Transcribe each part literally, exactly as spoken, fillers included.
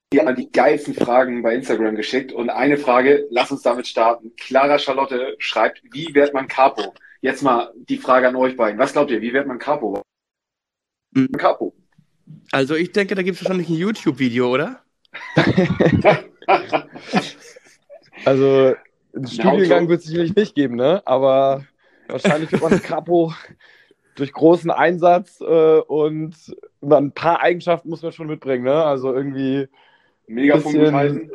Die haben die geilsten Fragen bei Instagram geschickt und eine Frage, lass uns damit starten. Clara Charlotte schreibt, wie wird man Capo? Jetzt mal die Frage an euch beiden. Was glaubt ihr, wie wird man Capo? Capo. Also ich denke, da gibt es wahrscheinlich ein YouTube-Video, oder? Also einen Ein Auto. Studiengang wird es sicherlich nicht geben, ne? Aber wahrscheinlich wird man Capo durch großen Einsatz äh, und ein paar Eigenschaften muss man schon mitbringen, ne? Also irgendwie Megafon gut bisschen halten.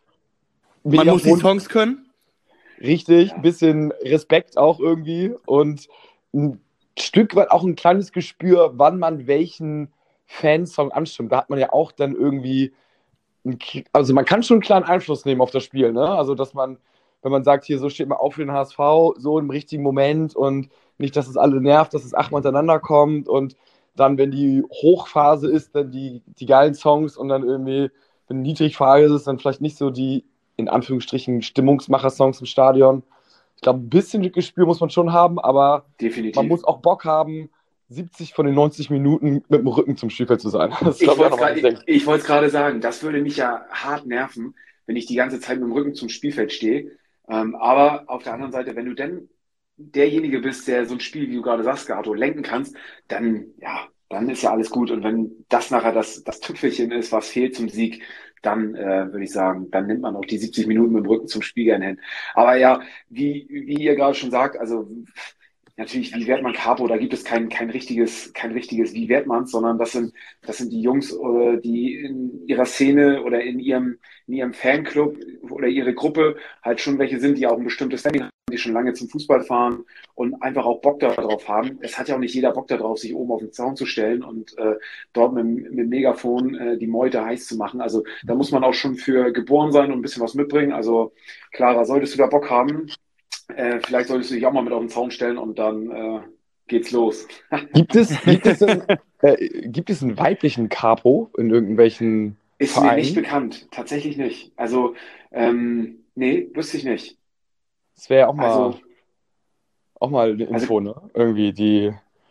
Man muss die Megafon, Songs können. richtig, Ja. ein bisschen Respekt auch irgendwie und ein Stück weit auch ein kleines Gespür, wann man welchen Fansong anstimmt. Da hat man ja auch dann irgendwie, ein, also man kann schon einen kleinen Einfluss nehmen auf das Spiel, ne? Also dass man, wenn man sagt, hier so steht man auf für den H S V, so im richtigen Moment und nicht, dass es alle nervt, dass es achtmal hintereinander kommt und dann, wenn die Hochphase ist, dann die, die geilen Songs und dann irgendwie, wenn Niedrigphase ist, dann vielleicht nicht so die, in Anführungsstrichen, Stimmungsmacher-Songs im Stadion. Ich glaube, ein bisschen Gespür muss man schon haben, aber Definitiv. man muss auch Bock haben, siebzig von den neunzig Minuten mit dem Rücken zum Spielfeld zu sein. Das Ich glaube ich auch wollte nochmal es gerade gerade sagen, das würde mich ja hart nerven, wenn ich die ganze Zeit mit dem Rücken zum Spielfeld stehe. Ähm, aber auf der anderen Seite, wenn du denn derjenige bist, der so ein Spiel, wie du gerade sagst, Gato, lenken kannst, dann, ja, dann ist ja alles gut. Und wenn das nachher das, das Tüpfelchen ist, was fehlt zum Sieg, dann äh, würde ich sagen, dann nimmt man auch die siebzig Minuten mit dem Rücken zum Spiel gerne hin. Aber ja, wie, wie ihr gerade schon sagt, also natürlich, wie wird man Capo? Da gibt es kein, kein richtiges, kein richtiges, wie wird man, sondern das sind, das sind die Jungs, äh, die in ihrer Szene oder in ihrem, in ihrem Fanclub oder ihre Gruppe halt schon welche sind, die auch ein bestimmtes Standing haben, die schon lange zum Fußball fahren und einfach auch Bock darauf haben. Es hat ja auch nicht jeder Bock darauf, sich oben auf den Zaun zu stellen und äh, dort mit, mit dem Megafon äh, die Meute heiß zu machen. Also da muss man auch schon für geboren sein und ein bisschen was mitbringen. Also Clara, solltest du da Bock haben, äh, vielleicht solltest du dich auch mal mit auf den Zaun stellen und dann äh, geht's los. Gibt es, gibt es, einen, äh, gibt es einen weiblichen Capo in irgendwelchen Ist mir nicht Vereinen? bekannt, tatsächlich nicht. Also, ähm, nee, wüsste ich nicht. Das wäre ja auch mal, Also, auch mal eine also, Info, ne? Irgendwie die,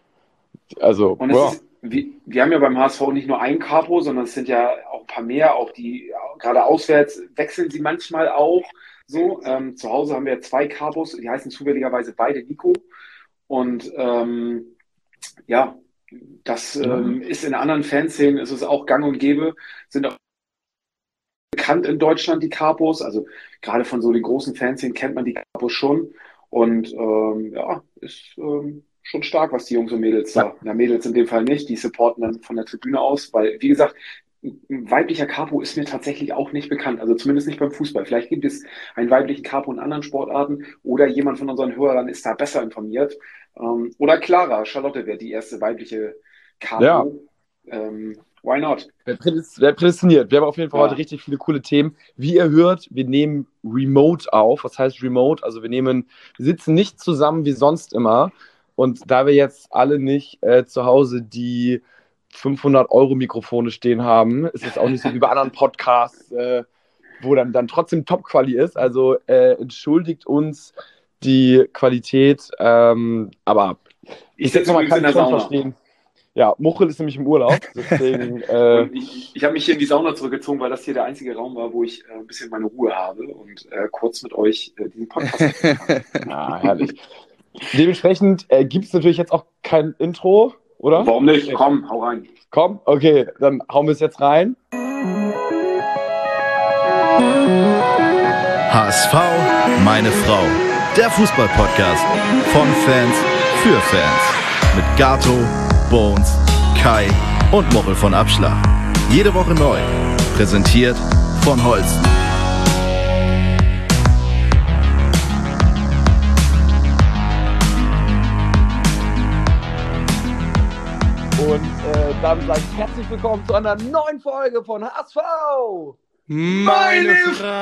also, und es ja. ist, wir, wir haben ja beim H S V nicht nur einen Capo, sondern es sind ja auch ein paar mehr, auch die, gerade auswärts wechseln sie manchmal auch so. Ähm, zu Hause haben wir zwei Capos, die heißen zufälligerweise beide Nico. Und ähm, ja, das Ja. ähm, ist in anderen Fanszenen, ist es auch gang und gäbe, sind auch bekannt in Deutschland, die Capos. Also gerade von so den großen Fanszenen kennt man die Capos schon. Und ähm, ja, ist ähm, schon stark, was die Jungs und Mädels Ja. da. Na, Mädels in dem Fall nicht, die supporten dann von der Tribüne aus, weil, wie gesagt, ein weiblicher Capo ist mir tatsächlich auch nicht bekannt, also zumindest nicht beim Fußball. Vielleicht gibt es einen weiblichen Capo in anderen Sportarten oder jemand von unseren Hörern ist da besser informiert. Ähm, oder Clara, Charlotte wäre die erste weibliche Ja. Capo. Ähm, why not? Wer prädest- wer prädestiniert? Wir haben auf jeden Fall heute Ja, richtig viele coole Themen. Wie ihr hört, wir nehmen remote auf. Was heißt remote? Also wir nehmen, wir sitzen nicht zusammen wie sonst immer. Und da wir jetzt alle nicht äh, zu Hause die fünfhundert Euro Mikrofone stehen haben, ist es auch nicht so wie bei anderen Podcasts, äh, wo dann, dann trotzdem Top-Quali ist. Also äh, entschuldigt uns die Qualität. Ähm, aber ich bis jetzt sitze nochmal übrigens in keinen der Ton Sauna. verstehen. Ja, Muchel ist nämlich im Urlaub. Deswegen äh, Und ich, ich habe mich hier in die Sauna zurückgezogen, weil das hier der einzige Raum war, wo ich äh, ein bisschen meine Ruhe habe und äh, kurz mit euch äh, diesen Podcast aufnehmen kann. ah, herrlich. Dementsprechend äh, gibt es natürlich jetzt auch kein Intro, oder? Warum nicht? Nee. Komm, hau rein. Komm, okay, dann hauen wir es jetzt rein. H S V, meine Frau. Der Fußball-Podcast von Fans für Fans. Mit Gato, Bones, Kai und Mochel von Abschlag. Jede Woche neu. Präsentiert von Holsten. Und äh, dann sage ich herzlich willkommen zu einer neuen Folge von H S V. Meine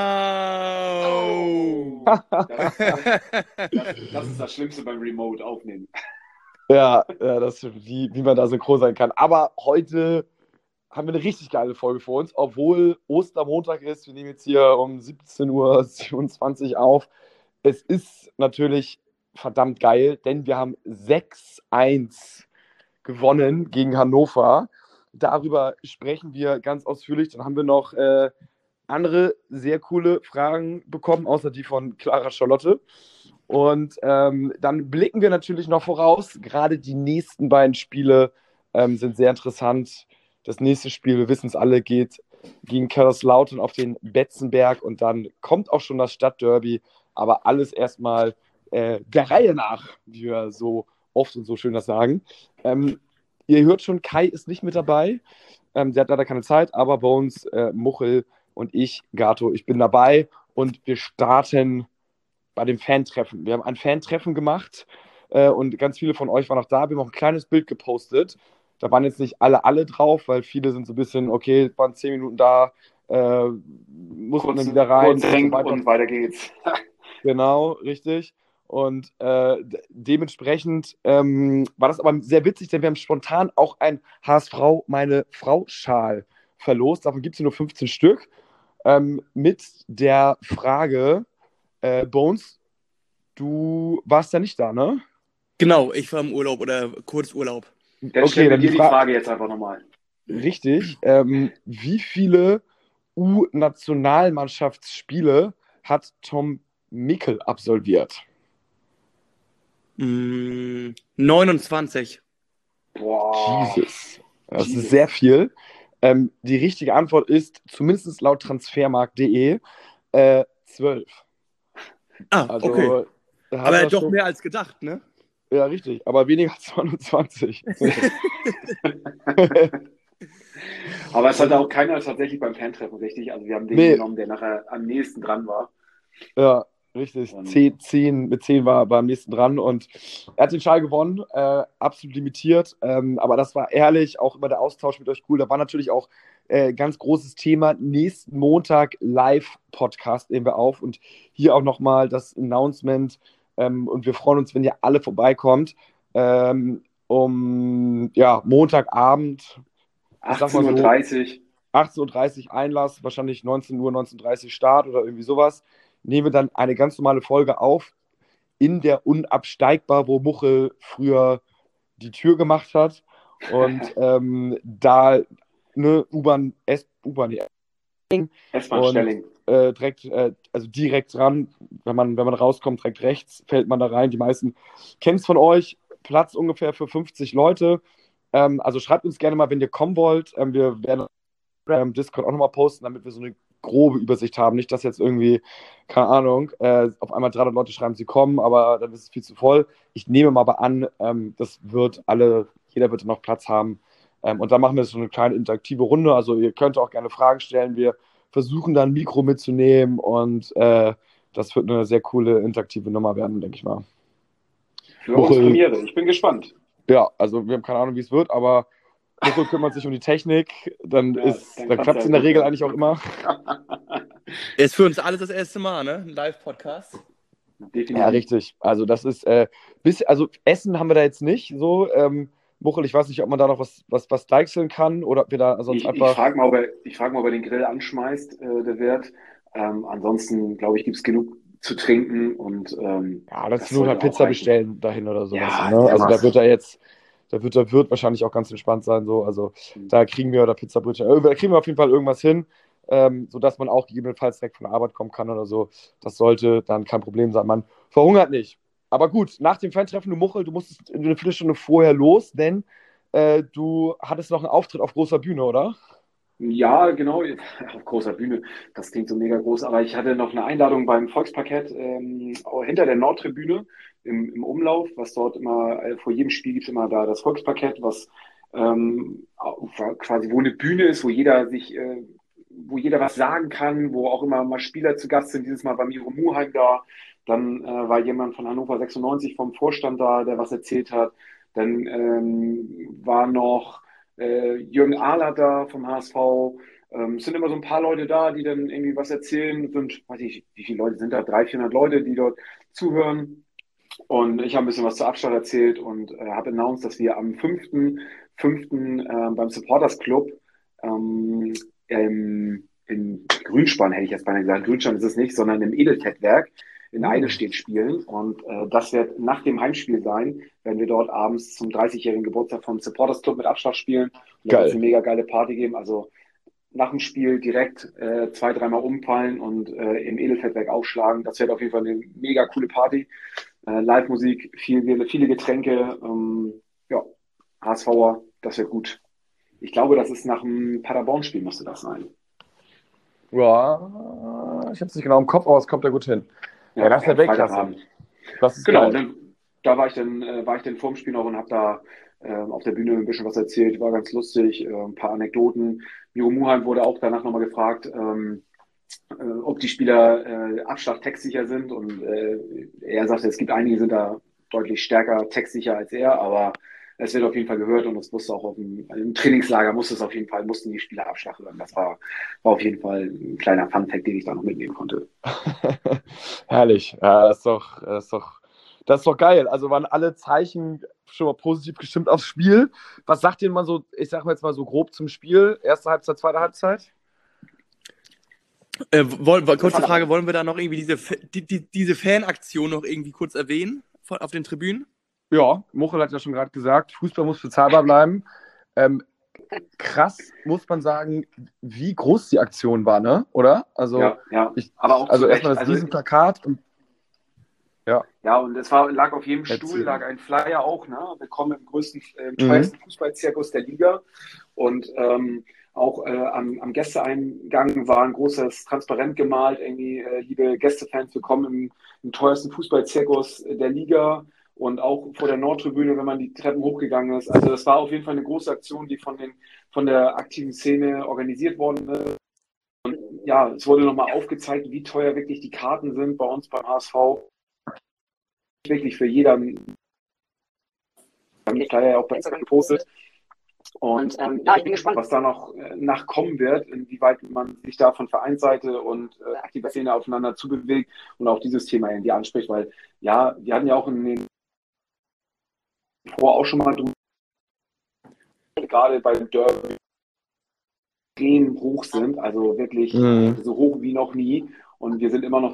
Frau! Das, das, das, das ist das Schlimmste beim Remote aufnehmen. Ja, ja, das wie, wie man da synchron sein kann. Aber heute haben wir eine richtig geile Folge vor uns, obwohl Ostermontag ist. Wir nehmen jetzt hier um siebzehn Uhr siebenundzwanzig auf. Es ist natürlich verdammt geil, denn wir haben sechs eins gewonnen gegen Hannover. darüber sprechen wir ganz ausführlich. Dann haben wir noch äh, andere sehr coole Fragen bekommen, außer die von Clara Charlotte. Und ähm, dann blicken wir natürlich noch voraus. Gerade die nächsten beiden Spiele ähm, sind sehr interessant. Das nächste Spiel, wir wissen es alle, geht gegen Kaiserslautern auf den Betzenberg und dann kommt auch schon das Stadtderby. Aber alles erstmal äh, der Reihe nach, wie wir so oft und so schön das sagen. Ähm, ihr hört schon, Kai ist nicht mit dabei. Ähm, der hat leider keine Zeit, aber Bones, äh, Muchel und ich, Gato, ich bin dabei und wir starten bei dem Fan-Treffen. Wir haben ein Fan-Treffen gemacht äh, und ganz viele von euch waren auch da. Wir haben auch ein kleines Bild gepostet. Da waren jetzt nicht alle, alle drauf, weil viele sind so ein bisschen, okay, waren zehn Minuten da, äh, muss man dann wieder rein. Und, und, so weiter. Und weiter geht's. Genau, richtig. Und äh, dementsprechend ähm, war das aber sehr witzig, denn wir haben spontan auch ein H S V meine Frau-Schal verlost. Davon gibt es nur fünfzehn Stück. Ähm, mit der Frage, Äh, Bones, du warst ja nicht da, ne? Genau, ich war im Urlaub oder Kurzurlaub. Dann okay, stellen wir dir die, Fra- die Frage jetzt einfach nochmal. Richtig. Ähm, wie viele U-Nationalmannschaftsspiele hat Tom Mickel absolviert? Mm, neunundzwanzig. Boah. Jesus. Das Jesus. ist sehr viel. Ähm, die richtige Antwort ist, zumindest laut transfermarkt punkt de, äh, zwölf. Ah, also, okay. Aber doch schon... mehr als gedacht, ne? Ja, richtig. Aber weniger als neunundzwanzig. Aber es hatte auch keiner tatsächlich beim Fantreffen, richtig? Also wir haben den nee. genommen, der nachher am nächsten dran war. Ja, richtig. zehn, zehn, mit zehn war er am nächsten dran und er hat den Schal gewonnen, äh, absolut limitiert. Ähm, aber das war ehrlich, auch immer der Austausch mit euch cool. Da war natürlich auch äh, ganz großes Thema. Nächsten Montag Live-Podcast nehmen wir auf und hier auch nochmal das Announcement. Ähm, und wir freuen uns, wenn ihr alle vorbeikommt. Ähm, um ja, Montagabend. achtzehn Uhr dreißig. achtzehn Uhr dreißig Einlass, wahrscheinlich neunzehn Uhr, neunzehn Uhr dreißig Start oder irgendwie sowas. Nehmen wir dann eine ganz normale Folge auf in der Unabsteigbar, wo Muchel früher die Tür gemacht hat. Und ähm, da eine U-Bahn, S- U-Bahn, S-Bahn Stelling. Äh, direkt, äh, also direkt dran, wenn man, wenn man rauskommt, direkt rechts, fällt man da rein. Die meisten kennen es von euch. Platz ungefähr für fünfzig Leute. Ähm, also schreibt uns gerne mal, wenn ihr kommen wollt. Ähm, wir werden im Discord auch nochmal posten, damit wir so eine grobe Übersicht haben. Nicht, dass jetzt irgendwie, keine Ahnung, äh, auf einmal dreihundert Leute schreiben, sie kommen, aber dann ist es viel zu voll. Ich nehme mal an, ähm, das wird alle, jeder wird noch Platz haben. Ähm, und dann machen wir so eine kleine interaktive Runde. Also ihr könnt auch gerne Fragen stellen. Wir versuchen dann ein Mikro mitzunehmen und äh, das wird eine sehr coole interaktive Nummer werden, denke ich mal. Für uns Premiere. Ich bin gespannt. Ja, also wir haben keine Ahnung, wie es wird, aber Muchel kümmert sich um die Technik, dann, ja, dann, dann klappt es in der Regel eigentlich auch immer. Ist für uns alles das erste Mal, ne? Ein Live-Podcast. Definitiv. Ja, richtig. Also das ist, äh, bis, also Essen haben wir da jetzt nicht so. Ähm, Muchel, ich weiß nicht, ob man da noch was, was, was deichseln kann oder ob wir da sonst ich, einfach... Ich frage mal, ob er, ich frag mal, ob er den Grill anschmeißt, äh, der Wirt. Ähm, ansonsten, glaube ich, gibt es genug zu trinken und ähm, ja, das, das nur halt Pizza bestellen dahin oder sowas. Ja, ne? Also da wird er jetzt... Da wird der Wirt wahrscheinlich auch ganz entspannt sein. So. Also da kriegen wir oder Pizzabrötchen, da kriegen wir auf jeden Fall irgendwas hin, ähm, sodass man auch gegebenenfalls direkt von der Arbeit kommen kann oder so. Das sollte dann kein Problem sein. Man verhungert nicht. Aber gut, nach dem Fan-Treffen, du Muchel, du musstest eine Viertelstunde vorher los, denn äh, du hattest noch einen Auftritt auf großer Bühne, oder? Ja, genau, auf großer Bühne. Das klingt so mega groß, aber ich hatte noch eine Einladung beim Volksparkett ähm, hinter der Nordtribüne im, im Umlauf, was dort immer, äh, vor jedem Spiel gibt es immer da das Volksparkett, was ähm, quasi wo eine Bühne ist, wo jeder sich, äh, wo jeder was sagen kann, wo auch immer mal Spieler zu Gast sind. Dieses Mal war Miro Muheim da, dann äh, war jemand von Hannover sechsundneunzig vom Vorstand da, der was erzählt hat. Dann ähm, war noch äh, Jürgen Ahler da vom H S V. Ähm, es sind immer so ein paar Leute da, die dann irgendwie was erzählen. Es sind, weiß ich, wie viele Leute sind da? dreihundert, vierhundert Leute, die dort zuhören. Und ich habe ein bisschen was zur Abstadt erzählt und äh, habe announced, dass wir am fünften fünften Äh, beim Supporters Club ähm, im, in Grünspan, hätte ich jetzt beinahe gesagt, Grünspan ist es nicht, sondern im Edelkettwerk in Eidelstedt spielen. Und äh, das wird nach dem Heimspiel sein, werden wir dort abends zum dreißigjährigen Geburtstag vom Supporters Club mit Abschlag spielen. Und da wird es eine mega geile Party geben. Also nach dem Spiel direkt äh, zwei, dreimal umfallen und äh, im Edelfettwerk aufschlagen. Das wird auf jeden Fall eine mega coole Party. Äh, Live-Musik, viel, viele Getränke, ähm, ja, HSVer, das wird gut. Ich glaube, das ist nach dem Paderborn-Spiel müsste das sein. Ja, ich habe es nicht genau im Kopf, aber es kommt ja gut hin. Ja, ja das ist ja Weltklasse. Das ist genau, dann, da war ich dann, äh, war ich dann vorm Spiel noch und habe da äh, auf der Bühne ein bisschen was erzählt, war ganz lustig, äh, ein paar Anekdoten. Miro Muheim wurde auch danach nochmal gefragt, ähm, äh, ob die Spieler äh, Abschlag textsicher sind und äh, er sagte, es gibt einige, sind da deutlich stärker textsicher als er, aber es wird auf jeden Fall gehört und es musste auch auf dem, im Trainingslager musste es auf jeden Fall, mussten die Spieler Abschlag hören. Das war, war auf jeden Fall ein kleiner Funfact, den ich da noch mitnehmen konnte. Herrlich. Ja, das ist doch, das ist doch, das ist doch geil. Also waren alle Zeichen schon mal positiv gestimmt aufs Spiel. Was sagt ihr mal so, ich sag mal jetzt mal so grob zum Spiel? Erste Halbzeit, zweite Halbzeit? Äh, wollen, kurze Frage, wollen wir da noch irgendwie diese, die, die, diese Fanaktion noch irgendwie kurz erwähnen von, auf den Tribünen? Ja, Mochel hat ja schon gerade gesagt, Fußball muss bezahlbar bleiben. Ähm, krass, muss man sagen, wie groß die Aktion war, ne? Oder? Also, ja, ja. Ich, aber auch also erstmal das also, Riesenplakat und ja. Ja, und es war, lag auf jedem Erzähl. Stuhl, lag ein Flyer auch, ne? Willkommen im größten, äh, teuersten mhm. Fußballzirkus der Liga. Und ähm, auch äh, am, am Gästeeingang war ein großes Transparent gemalt, irgendwie, äh, liebe Gästefans, willkommen im, im teuersten Fußballzirkus der Liga. Und auch vor der Nordtribüne, wenn man die Treppen hochgegangen ist. Also das war auf jeden Fall eine große Aktion, die von, den, von der aktiven Szene organisiert worden ist. Und ja, es wurde nochmal aufgezeigt, wie teuer wirklich die Karten sind bei uns beim H S V. Wirklich für jeder. Wir haben die Flyer ja auch bei Instagram gepostet. Und ähm, ja, ich bin gespannt, was da noch äh, nachkommen wird, inwieweit man sich da von Vereinsseite und äh, aktiver Szene aufeinander zubewegt und auch dieses Thema irgendwie anspricht, weil ja, wir hatten ja auch in den vor auch schon mal drüber, gerade beim Derby extrem hoch sind, also wirklich mhm. so hoch wie noch nie. Und wir sind immer noch.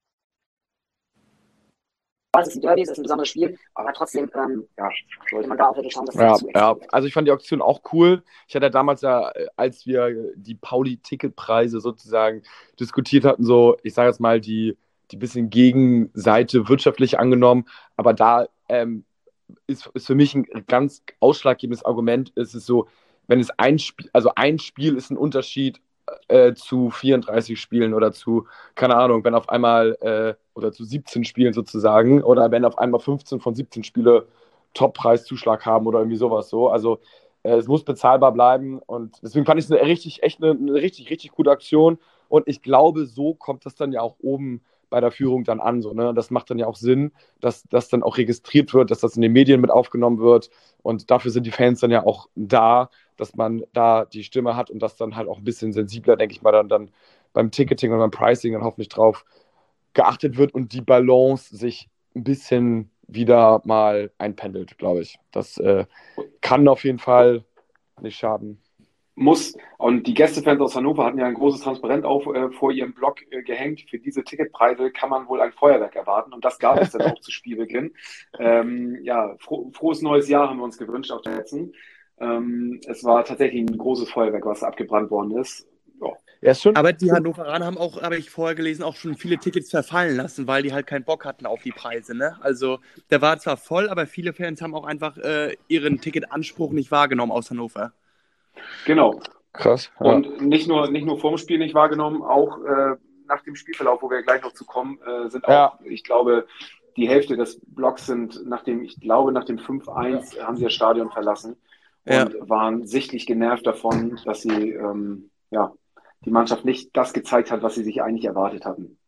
Das ist ein Derby, das ist ein besonderes Spiel, aber trotzdem ähm, ja, sollte man da auch wirklich schauen, dass das ja, nicht zu ja, also ich fand die Auktion auch cool. Ich hatte ja damals ja, als wir die Pauli-Ticketpreise sozusagen diskutiert hatten, so, ich sage jetzt mal, die, die bisschen Gegenseite wirtschaftlich angenommen, aber da ähm, Ist, ist für mich ein ganz ausschlaggebendes Argument. Es ist so, wenn es ein Spiel, also ein Spiel ist ein Unterschied äh, zu vierunddreißig Spielen oder zu, keine Ahnung, wenn auf einmal, äh, oder zu siebzehn Spielen sozusagen, oder wenn auf einmal fünfzehn von siebzehn Spiele Top-Preiszuschlag haben oder irgendwie sowas so. Also äh, es muss bezahlbar bleiben und deswegen fand ich es eine richtig, echt eine, eine richtig, richtig gute Aktion und ich glaube, so kommt das dann ja auch oben bei der Führung dann an. So, ne? Das macht dann ja auch Sinn, dass das dann auch registriert wird, dass das in den Medien mit aufgenommen wird. Und dafür sind die Fans dann ja auch da, dass man da die Stimme hat und das dann halt auch ein bisschen sensibler, denke ich mal, dann, dann beim Ticketing und beim Pricing dann hoffentlich drauf geachtet wird und die Balance sich ein bisschen wieder mal einpendelt, glaube ich. Das äh, kann auf jeden Fall nicht schaden. Muss. Und die Gästefans aus Hannover hatten ja ein großes Transparent auf, äh, vor ihrem Blog äh, gehängt. Für diese Ticketpreise kann man wohl ein Feuerwerk erwarten. Und das gab es dann auch zu Spielbeginn. Ähm, ja, fro- frohes neues Jahr haben wir uns gewünscht auf der letzten. Ähm, es war tatsächlich ein großes Feuerwerk, was abgebrannt worden ist. Ja. Ja, ist schon. Aber die Hannoveraner haben auch, habe ich vorher gelesen, auch schon viele Tickets verfallen lassen, weil die halt keinen Bock hatten auf die Preise. Ne? Also der war zwar voll, aber viele Fans haben auch einfach äh, ihren Ticketanspruch nicht wahrgenommen aus Hannover. Genau. Krass. Ja. Und nicht nur, nicht nur vorm Spiel nicht wahrgenommen, auch äh, nach dem Spielverlauf, wo wir gleich noch zu kommen, äh, sind auch, ja. ich glaube, die Hälfte des Blocks sind nach dem, ich glaube, nach dem fünf eins ja. haben sie das Stadion verlassen und ja. waren sichtlich genervt davon, dass sie ähm, ja, die Mannschaft nicht das gezeigt hat, was sie sich eigentlich erwartet hatten.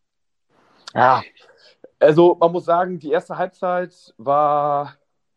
Ja, also man muss sagen, die erste Halbzeit war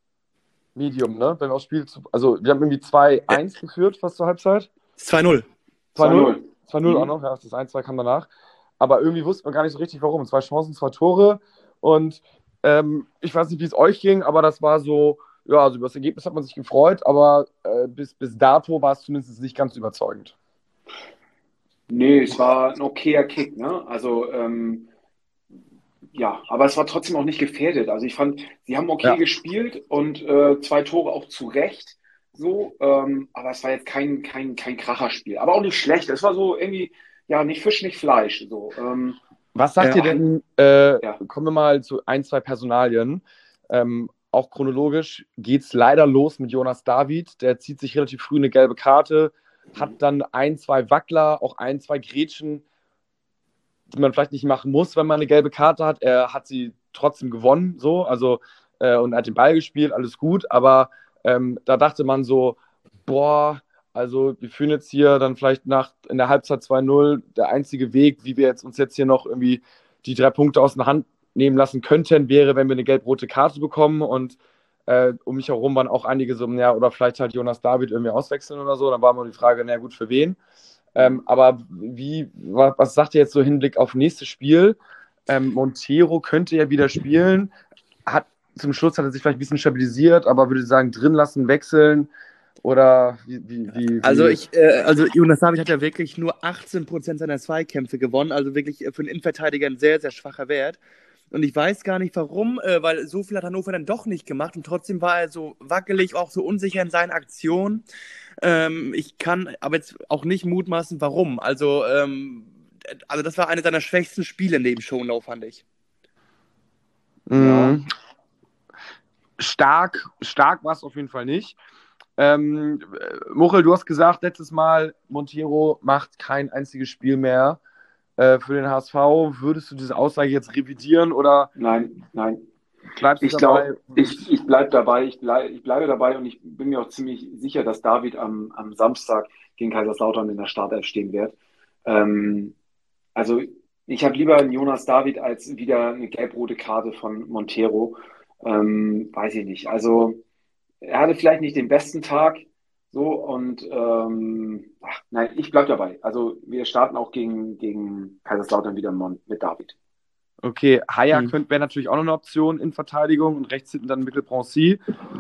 Medium, ne? Wenn wir aufs Spiel zu, also wir haben irgendwie zwei eins geführt, fast zur Halbzeit. zwei null. zwei null. zwei null auch noch, ja, das eins zwei kam danach. Aber irgendwie wusste man gar nicht so richtig, warum. Zwei Chancen, zwei Tore. Und ähm, ich weiß nicht, wie es euch ging, aber das war so, ja, also über das Ergebnis hat man sich gefreut, aber äh, bis, bis dato war es zumindest nicht ganz überzeugend. Nee, es war ein okayer Kick, ne? Also ähm, ja, aber es war trotzdem auch nicht gefährdet. Also ich fand, sie haben okay Ja. gespielt und äh, zwei Tore auch zu Recht. So, ähm, aber es war jetzt kein, kein, kein Kracherspiel. Aber auch nicht schlecht. Es war so irgendwie, ja, nicht Fisch, nicht Fleisch. So, ähm, Was sagt ihr Ja. denn, äh, Ja. kommen wir mal zu ein, zwei Personalien. Ähm, auch chronologisch geht es leider los mit Jonas David. Der zieht sich relativ früh eine gelbe Karte, hat dann ein, zwei Wackler, auch ein, zwei Grätschen, die man vielleicht nicht machen muss, wenn man eine gelbe Karte hat. Er hat sie trotzdem gewonnen, so, also äh, und hat den Ball gespielt, alles gut, aber ähm, da dachte man so, boah, also wir führen jetzt hier dann vielleicht nach in der Halbzeit zwei null, der einzige Weg, wie wir jetzt uns jetzt hier noch irgendwie die drei Punkte aus der Hand nehmen lassen könnten, wäre, wenn wir eine gelb-rote Karte bekommen und äh, um mich herum waren auch einige so, ja, oder vielleicht halt Jonas David irgendwie auswechseln oder so, dann war immer die Frage, na gut, für wen? Ähm, aber wie, was, was sagt ihr jetzt so Hinblick auf nächstes Spiel? Ähm, Montero könnte ja wieder spielen. Hat, zum Schluss hat er sich vielleicht ein bisschen stabilisiert, aber würde sagen, drin lassen, wechseln oder wie, wie, wie, Also wie? ich, äh, also Jonas David hat ja wirklich nur achtzehn Prozent seiner Zweikämpfe gewonnen, also wirklich äh, für einen Innenverteidiger ein sehr, sehr schwacher Wert. Und ich weiß gar nicht warum, äh, weil so viel hat Hannover dann doch nicht gemacht und trotzdem war er so wackelig, auch so unsicher in seinen Aktionen. Ähm, ich kann aber jetzt auch nicht mutmaßen, warum. Also, ähm, also das war eine seiner schwächsten Spiele neben Schonlau, fand ich. Mhm. Stark, stark war es auf jeden Fall nicht. Ähm, Muchel, du hast gesagt letztes Mal, Montero macht kein einziges Spiel mehr äh, für den H S V. Würdest du diese Aussage jetzt revidieren oder Nein, nein. bleibst du Ich dabei? glaube, ich, ich bleibe dabei, ich, bleib, ich bleibe dabei und ich bin mir auch ziemlich sicher, dass David am, am Samstag gegen Kaiserslautern in der Startelf stehen wird. Ähm, also ich habe lieber einen Jonas David als wieder eine gelb-rote Karte von Montero. Ähm, weiß ich nicht. Also er hatte vielleicht nicht den besten Tag so und ähm, ach, nein, ich bleibe dabei. Also wir starten auch gegen, gegen Kaiserslautern wieder mit David. Okay, Haya Hm. wäre natürlich auch noch eine Option in Verteidigung und rechts hinten dann Mikkel-Broncy.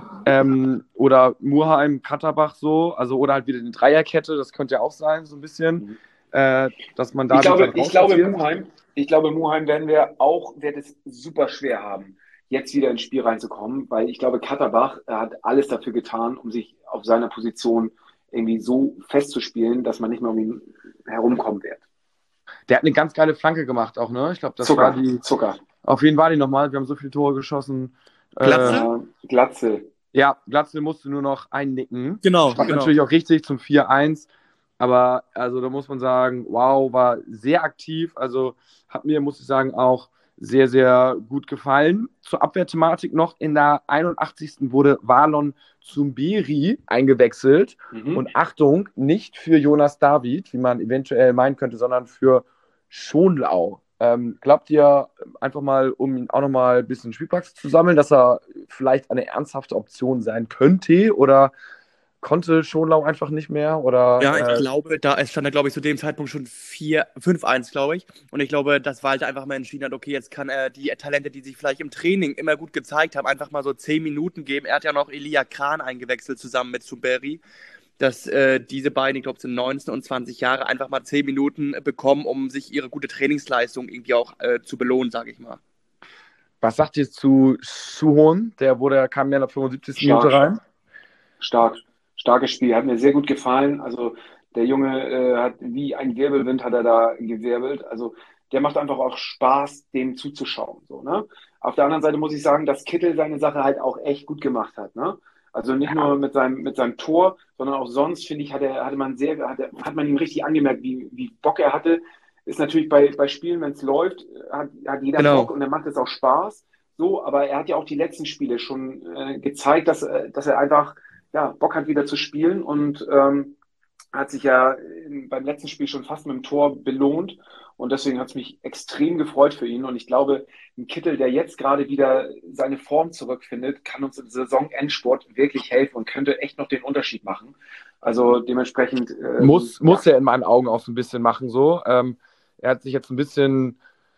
Ähm, oder Murheim, Katterbach so, also oder halt wieder eine Dreierkette, das könnte ja auch sein, so ein bisschen, Mhm. äh, dass man da Ich glaube, dann ich glaube, raussortiert. Muheim, ich glaube, Muheim werden wir auch, wird es super schwer haben, jetzt wieder ins Spiel reinzukommen, weil ich glaube, Katterbach er hat alles dafür getan, um sich auf seiner Position irgendwie so festzuspielen, dass man nicht mehr um ihn herumkommen wird. Der hat eine ganz geile Flanke gemacht auch, ne? Ich glaube, das war Zucker, die, Zucker. auf wen war die nochmal? Wir haben so viele Tore geschossen. Glatze? Äh, Äh, Glatze. ja, Glatzel musste nur noch einnicken. Genau, Stand genau. natürlich auch richtig zum vier eins. Aber also da muss man sagen, wow, war sehr aktiv. Also hat mir, muss ich sagen, auch sehr, sehr gut gefallen. Zur Abwehrthematik noch, in der einundachtzigsten wurde Valon Zumberi eingewechselt. Mhm. Und Achtung, nicht für Jonas David, wie man eventuell meinen könnte, sondern für Schonlau. Ähm, glaubt ihr, einfach mal, um ihn auch nochmal ein bisschen Spielpraxis zu sammeln, dass er vielleicht eine ernsthafte Option sein könnte oder konnte Schonlau einfach nicht mehr? Oder, Ja, ich äh, glaube, da es stand da, glaube ich, zu dem Zeitpunkt schon vier, fünf eins, glaube ich. Und ich glaube, dass Walter einfach mal entschieden hat, okay, jetzt kann er die Talente, die sich vielleicht im Training immer gut gezeigt haben, einfach mal so zehn Minuten geben. Er hat ja noch Elia Kran eingewechselt zusammen mit Zumberi, dass äh, diese beiden, ich glaube, sind neunzehn und zwanzig Jahre, einfach mal zehn Minuten bekommen, um sich ihre gute Trainingsleistung irgendwie auch äh, zu belohnen, sage ich mal. was sagt ihr zu Suhon? Der wurde, kam ja in der fünfundsiebzigsten Stark. Minute rein. Stark. Starkes Spiel. Hat mir sehr gut gefallen. Also der Junge äh, hat wie ein Wirbelwind hat er da gewirbelt. Also der macht einfach auch Spaß, dem zuzuschauen. So, ne? Auf der anderen Seite muss ich sagen, dass Kittel seine Sache halt auch echt gut gemacht hat. Ne? Also nicht nur mit seinem, mit seinem Tor, sondern auch sonst, finde ich, hat er, hatte man sehr, hat, er, hat man ihm richtig angemerkt, wie, wie Bock er hatte. Ist natürlich bei, bei Spielen, wenn es läuft, hat, hat jeder Genau. Bock und dann macht es auch Spaß. So, aber er hat ja auch die letzten Spiele schon äh, gezeigt, dass, äh, dass er einfach ja, Bock hat wieder zu spielen und ähm, hat sich ja in, beim letzten Spiel schon fast mit dem Tor belohnt und deswegen hat es mich extrem gefreut für ihn und ich glaube, ein Kittel, der jetzt gerade wieder seine Form zurückfindet, kann uns im Saisonendsport wirklich helfen und könnte echt noch den Unterschied machen. Also dementsprechend ähm, Muss, muss ja. er in meinen Augen auch so ein bisschen machen, so. Ähm, er hat sich jetzt ein bisschen,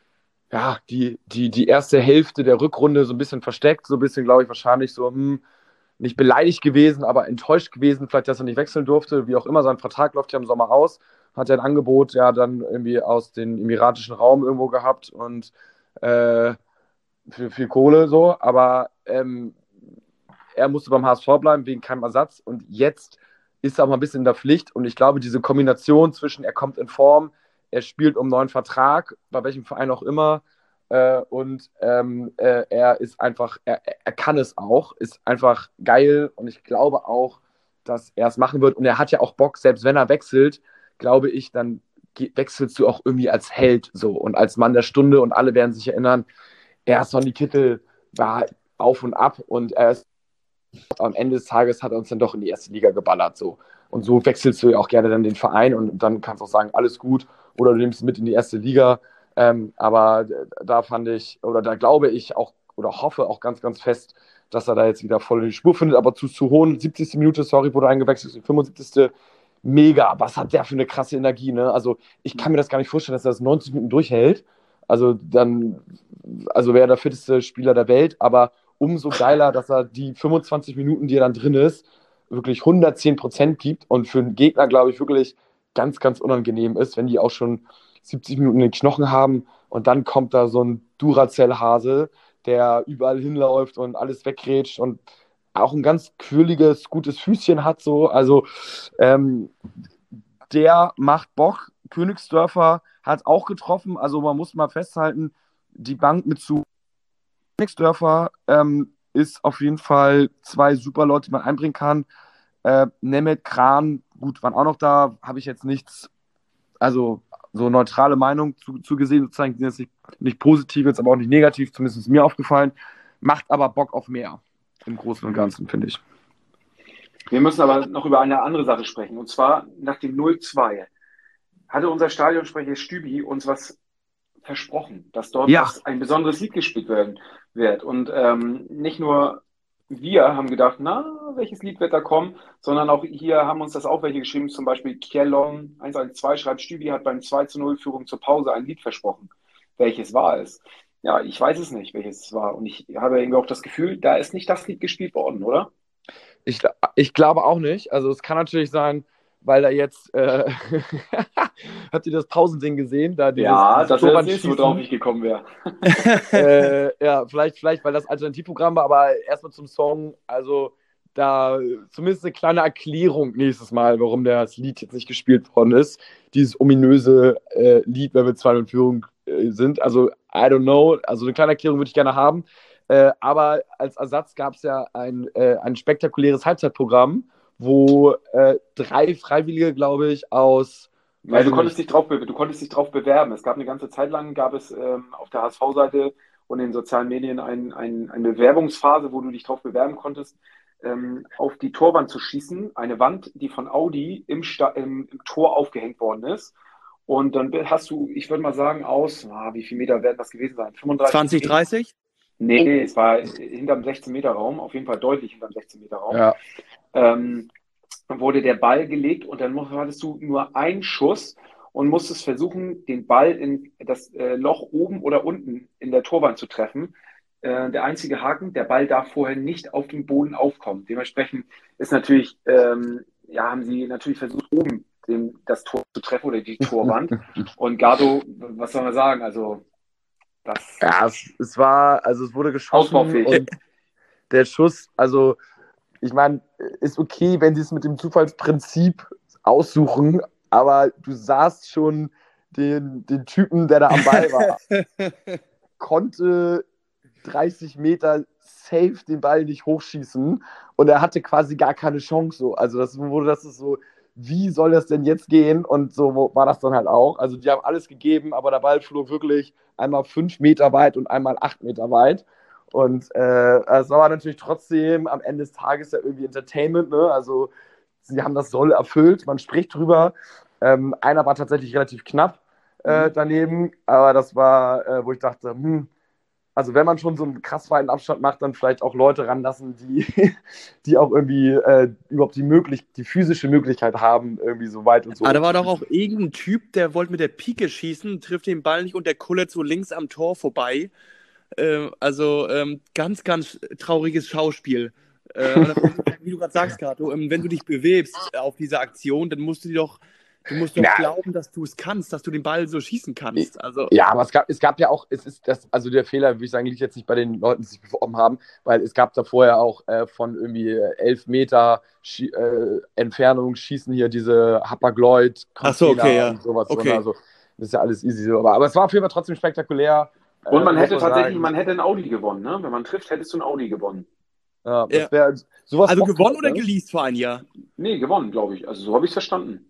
ja, die, die, die erste Hälfte der Rückrunde so ein bisschen versteckt, so ein bisschen, glaube ich, wahrscheinlich so, hm, nicht beleidigt gewesen, aber enttäuscht gewesen, vielleicht, dass er nicht wechseln durfte, wie auch immer, sein Vertrag läuft ja im Sommer aus, hat er ein Angebot ja dann irgendwie aus dem emiratischen Raum irgendwo gehabt und äh, für viel Kohle so, aber ähm, er musste beim H S V bleiben wegen keinem Ersatz und jetzt ist er auch mal ein bisschen in der Pflicht und ich glaube, diese Kombination zwischen er kommt in Form, er spielt um einen neuen Vertrag, bei welchem Verein auch immer, äh, und ähm, äh, er ist einfach, er, er kann es auch, ist einfach geil und ich glaube auch, dass er es machen wird und er hat ja auch Bock, selbst wenn er wechselt, glaube ich, dann wechselst du auch irgendwie als Held so und als Mann der Stunde und alle werden sich erinnern, er, Sonny Kittel, war auf und ab und er ist am Ende des Tages hat er uns dann doch in die erste Liga geballert. So. Und so wechselst du ja auch gerne dann den Verein und dann kannst du auch sagen, alles gut, oder du nimmst mit in die erste Liga. Ähm, aber da fand ich, oder da glaube ich auch, oder hoffe auch ganz, ganz fest, dass er da jetzt wieder voll in die Spur findet. Aber zu, zu hohen siebzigste Minute, sorry, wurde eingewechselt, fünfundsiebzigste mega. Was hat der für eine krasse Energie, ne? Also ich kann mir das gar nicht vorstellen, dass er das neunzig Minuten durchhält. Also dann, also wäre er der fitteste Spieler der Welt, aber umso geiler, dass er die fünfundzwanzig Minuten, die er dann drin ist, wirklich hundertzehn Prozent gibt und für einen Gegner, glaube ich, wirklich ganz, ganz unangenehm ist, wenn die auch schon siebzig Minuten in den Knochen haben und dann kommt da so ein Duracell-Hase, der überall hinläuft und alles wegrätscht und auch ein ganz quirliges, gutes Füßchen hat, so, also ähm, der macht Bock. Königsdörfer hat auch getroffen, also man muss mal festhalten, die Bank mit zu Königsdörfer ähm, ist auf jeden Fall zwei super Leute, die man einbringen kann. Äh, Nemeth, Kran, gut, waren auch noch da, habe ich jetzt nichts, also so neutrale Meinung zu, zu gesehen, sozusagen, die jetzt nicht, nicht positiv, jetzt aber auch nicht negativ, zumindest ist mir aufgefallen, macht aber Bock auf mehr im Großen und Ganzen, finde ich. Wir müssen aber noch über eine andere Sache sprechen, und zwar nach dem null zwei hatte unser Stadionsprecher Stübi uns was versprochen, dass dort Ja. was, ein besonderes Lied gespielt werden wird. Und ähm, nicht nur wir haben gedacht, na, welches Lied wird da kommen, sondern auch hier haben uns das auch welche geschrieben, zum Beispiel Kielon eins eins zwei schreibt, Stübi hat beim zwei zu null Führung zur Pause ein Lied versprochen. Welches war es? Ja, ich weiß es nicht, welches es war. Und ich habe irgendwie auch das Gefühl, da ist nicht das Lied gespielt worden, oder? Ich, ich glaube auch nicht. Also es kann natürlich sein, weil da jetzt, äh, habt ihr das Pausending gesehen? Da dieses, Ja, dieses das ist das nächste, Torwandschießen. worauf ich gekommen wäre. äh, ja, vielleicht, vielleicht, weil das Alternativprogramm war, aber erstmal zum Song, also da zumindest eine kleine Erklärung nächstes Mal, warum das Lied jetzt nicht gespielt worden ist. Dieses ominöse äh, Lied, wenn wir zwei in Führung äh, sind. Also, I don't know, also eine kleine Erklärung würde ich gerne haben. Äh, aber als Ersatz gab es ja ein, äh, ein spektakuläres Halbzeitprogramm, wo äh, drei Freiwillige, glaube ich, aus. Ja, du konntest dich drauf, du konntest dich drauf bewerben. Es gab eine ganze Zeit lang, gab es ähm, auf der H S V-Seite und in den sozialen Medien ein, ein, eine Bewerbungsphase, wo du dich drauf bewerben konntest, ähm, auf die Torwand zu schießen. Eine Wand, die von Audi im, Sta im, im Tor aufgehängt worden ist. Und dann hast du, ich würde mal sagen, aus, ah, wie viele Meter werden das gewesen sein? fünfunddreißig? zwanzig, dreißig? Nee, es war hinterm sechzehn-Meter-Raum, auf jeden Fall deutlich hinterm sechzehn-Meter-Raum. Ja. Ähm, wurde der Ball gelegt und dann hattest du nur einen Schuss und musstest versuchen, den Ball in das äh, Loch oben oder unten in der Torwand zu treffen. Äh, der einzige Haken, der Ball darf vorher nicht auf dem Boden aufkommen. Dementsprechend ist natürlich, ähm, ja, haben sie natürlich versucht, oben den, das Tor zu treffen oder die Torwand. Und Gato, was soll man sagen? Also, das. Ja, es, es war, also es wurde geschossen und der Schuss, also ich meine, ist okay, wenn sie es mit dem Zufallsprinzip aussuchen, aber du sahst schon den, den Typen, der da am Ball war, konnte dreißig Meter safe den Ball nicht hochschießen und er hatte quasi gar keine Chance. So. Also das wurde, das ist so, wie soll das denn jetzt gehen? Und so war das dann halt auch. Also die haben alles gegeben, aber der Ball flog wirklich einmal fünf Meter weit und einmal acht Meter weit. Und äh, es war natürlich trotzdem am Ende des Tages ja irgendwie Entertainment, ne? Also sie haben das Soll erfüllt, man spricht drüber. Ähm, einer war tatsächlich relativ knapp äh, daneben, aber das war, äh, wo ich dachte, hm, also wenn man schon so einen krass weiten Abstand macht, dann vielleicht auch Leute ranlassen, die, die auch irgendwie äh, überhaupt die, möglich die physische Möglichkeit haben, irgendwie so weit und so. Aber da war doch auch irgendein Typ, der wollte mit der Pike schießen, trifft den Ball nicht und der kullert so links am Tor vorbei. Äh, also ähm, ganz, ganz trauriges Schauspiel. Äh, und das, wie du gerade sagst, Kato, ähm, wenn du dich bewirbst auf diese Aktion, dann musst du die doch Du musst doch Na, glauben, dass du es kannst, dass du den Ball so schießen kannst. Also, ja, aber es gab, es gab ja auch, es ist das, also der Fehler, würde ich sagen, liegt jetzt nicht bei den Leuten, die sich beworben haben, weil es gab da vorher auch äh, von irgendwie elf Meter Schie äh, Entfernung schießen hier diese Hapag-Lloyd ach so, okay, Container ja. und sowas. Okay. drin. Also das ist ja alles easy so. Aber, aber es war auf jeden Fall trotzdem spektakulär. Und man äh, muss hätte tatsächlich, sagen. man hätte ein Audi gewonnen, ne? Wenn man trifft, hättest du ein Audi gewonnen. Ja, Ja. das wäre sowas. Also bockt gewonnen halt, oder ne? geleast vor ein Jahr? Nee, gewonnen, glaube ich. Also so habe ich es verstanden.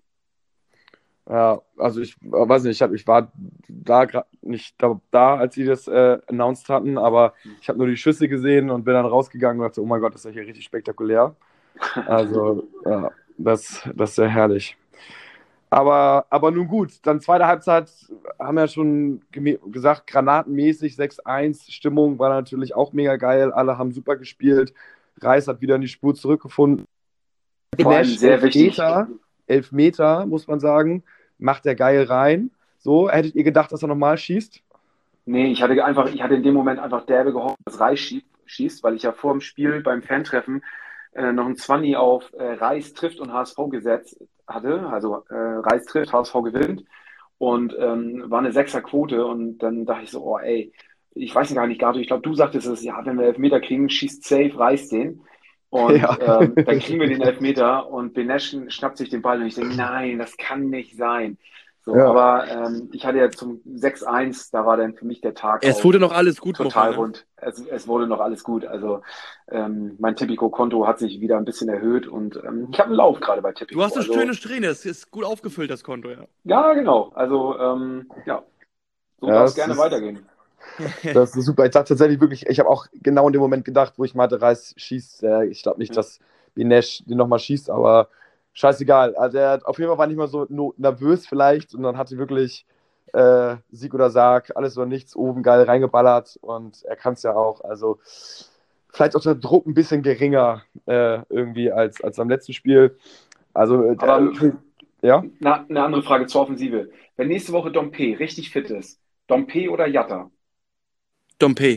Ja, also ich äh, weiß nicht, ich, hab, ich war da gerade nicht da, da, als sie das äh, announced hatten, aber ich habe nur die Schüsse gesehen und bin dann rausgegangen und dachte, oh mein Gott, das ist ja hier richtig spektakulär. Also, ja, das, das ist sehr herrlich. Aber, aber nun gut, dann zweite Halbzeit haben wir ja schon geme- gesagt, granatenmäßig sechs eins, Stimmung war natürlich auch mega geil, alle haben super gespielt, Reis hat wieder in die Spur zurückgefunden. Vor allem Benesch, sehr wichtig. Elfmeter, Elfmeter, muss man sagen, macht er geil rein. So, hättet ihr gedacht, dass er nochmal schießt? Nee, ich hatte einfach, ich hatte in dem Moment einfach derbe gehofft, dass Reis schie- schießt, weil ich ja vor dem Spiel beim Fantreffen äh, noch ein zwanzig auf äh, Reis trifft und H S V gesetzt hatte. Also äh, Reis trifft, H S V gewinnt und ähm, war eine Sechserquote und dann dachte ich so, oh ey, ich weiß gar nicht, Gato, ich glaube, du sagtest es, ja, wenn wir Elfmeter kriegen, schießt safe Reis den. Und Ja. ähm, dann kriegen wir den Elfmeter und Benesch schnappt sich den Ball und ich denke, nein, das kann nicht sein. So, Ja. aber ähm, ich hatte ja zum sechs eins, da war dann für mich der Tag Es auch wurde noch alles gut, total Mocha, ne? rund. Es, es wurde noch alles gut. Also ähm, mein Tipico-Konto hat sich wieder ein bisschen erhöht und ähm, ich habe einen Lauf gerade bei Tipico. Du hast eine also, schöne Strähne, es ist gut aufgefüllt, das Konto, ja. Ja, genau. Also ähm, ja, so Ja, darf es das gerne ist- weitergehen. Das ist super. Ich dachte tatsächlich wirklich, ich habe auch genau in dem Moment gedacht, wo ich meinte, Reis schießt. Äh, ich glaube nicht, dass Benesch den nochmal schießt, aber scheißegal. Also er hat auf jeden Fall war nicht mal so no nervös vielleicht und dann hatte wirklich äh, Sieg oder Sarg, alles oder nichts, oben geil reingeballert und er kann es ja auch. Also vielleicht auch der Druck ein bisschen geringer äh, irgendwie als, als am letzten Spiel. Also äh, Aber ja. na, eine andere Frage zur Offensive. Wenn nächste Woche Dompe richtig fit ist, Dompe oder Jatta? Dompe.